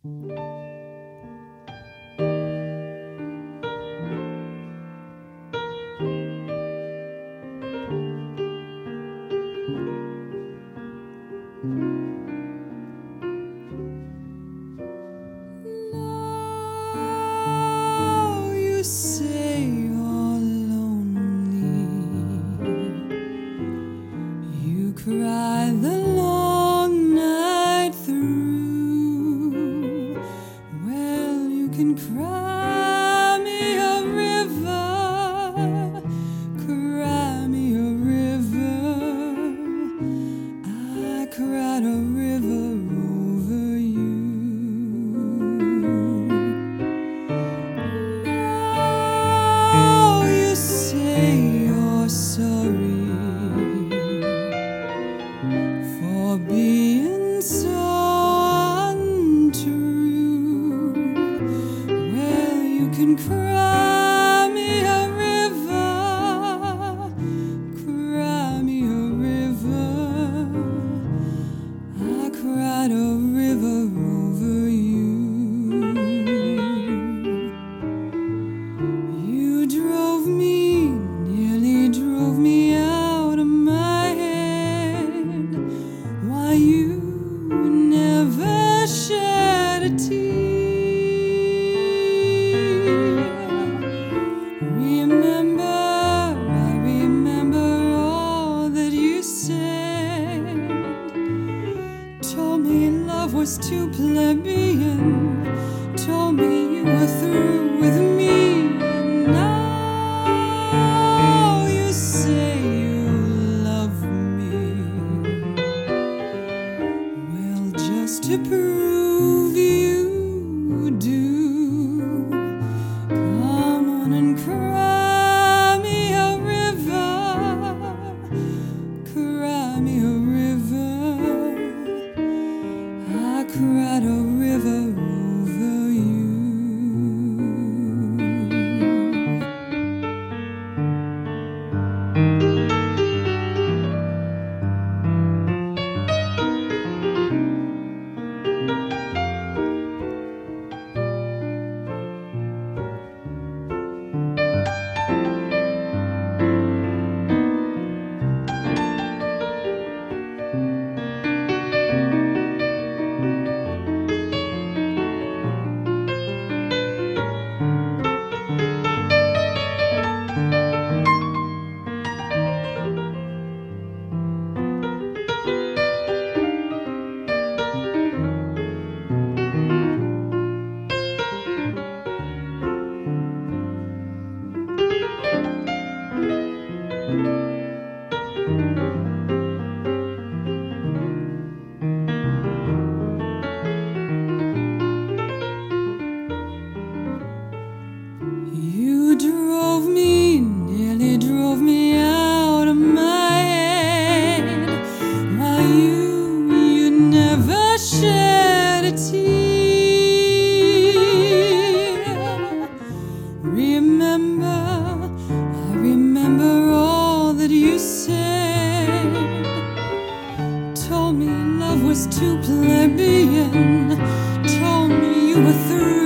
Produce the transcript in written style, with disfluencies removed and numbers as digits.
Now you say you're lonely. You cry the long night through. Well, you can cry me a river, cry me a river. I cried a river over you. Now you say you're sorry for being so untrue. Well, you can cry me a river, cry me a river. I cried a river over you. You drove me, nearly drove me out of my head. Why you never shed a tear. Remember, I remember all that you said. Told me love was too plebeian. Told me you were through with me. And now you say you love me. Well, just to prove you do, come on and cry me a river, cry me a river. I cried a river over you. You drove me, nearly drove me out of my head. Why you never shed a tear. Remember, I remember all that you said. Told me love was too plebeian. Told me you were through